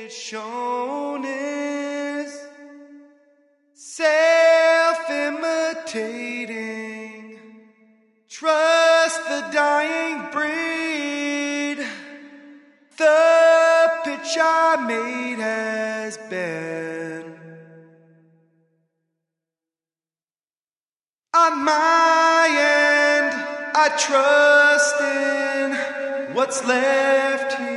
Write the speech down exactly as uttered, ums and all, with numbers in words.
it's shown is self-imitating. Trust the dying breed. The pitch I made has been. On my end, I trust in what's left here.